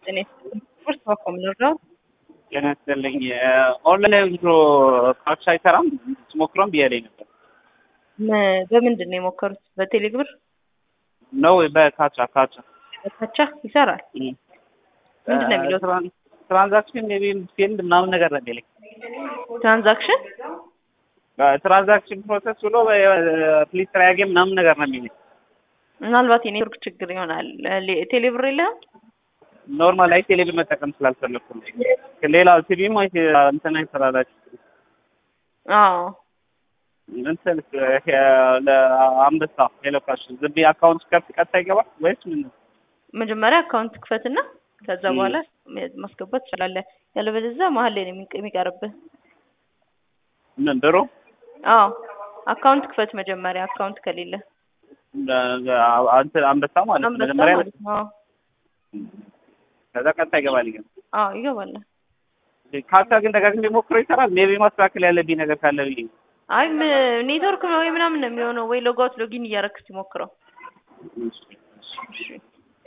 ጤና ስፖርት በኮም ነው ጤና ይስጥልኝ። ኦንላይን ድሮ ካች አይሰራም ስሞክረም ብያለኝ ነበር። በምንድን ነው የሞከሩት? በቴሌብር ነው በካቻ በካቻ ይሰራል። ምንድን ነው የሚለው? ትራንዛክሽን ሜቢ ፊልድ ምናምን ነገር ነው የሚለኝ። ትራንዛክሽን ፕሮሰስ ብሎ ፕሊዝ ትራይ አጌን ምናምን ነገር ነው የሚለኝ። ምናልባት የኔትወርክ ችግር ይሆናል። ቴሌብር የለም ኖርማል ላይ ቴሌብር መጠቀም ስላልፈለኩ ነው። ሌላ ቲቪም ወይ እንትን አይሰራላችሁ? አዎ እንትን ለአንበሳ ሄሎካሽ ዝም ብዬ አካውንት ከፍት ቀጥታ ይገባል ወይስ ምን? መጀመሪያ አካውንት ክፈትና ከዛ በኋላ ማስገባት ትችላለህ። ያለበለዚያ መሀል ላይ ነው የሚቀርብህ። ምን ድሮ? አዎ አካውንት ክፈት መጀመሪያ። አካውንት ከሌለ አንተ አንበሳ ማለት መጀመሪያ አዎ ከዛ ቀጥታ ይገባል። አዎ ይገባል። ካቻ ግን ደጋግሜ ሞክሮ ይሰራል። ሜቢ ማስተካከል ያለብኝ ነገር ካለ ብዬ። አይ ኔትወርክ ነው ወይ ምናምን ነው የሚሆነው፣ ወይ ሎጋውት ሎጊን እያደረግህ ሲሞክረው።